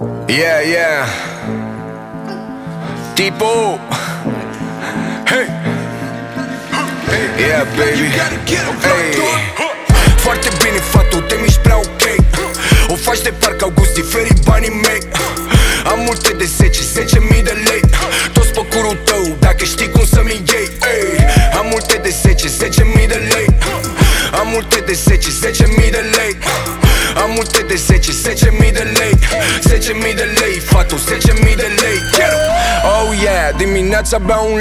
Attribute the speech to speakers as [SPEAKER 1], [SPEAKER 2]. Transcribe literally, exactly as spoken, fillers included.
[SPEAKER 1] Yeah, yeah. Tipo. Hey. Yeah, baby. Hey. Foarte bine, fatu, te miști prea ok. O faci de parcă au gust diferit banii mei. Am multe de zece, zece mii de lei. Toți pe curul tău, dacă știi cum să-mi iei. Hey. Am multe de zece, zece mii de lei. Am multe de zece, zece mii de lei. Am multe de zece, zece mii de lei. Zece mii de lei, fatu, zece mii de lei. Oh yeah, dimineața beau un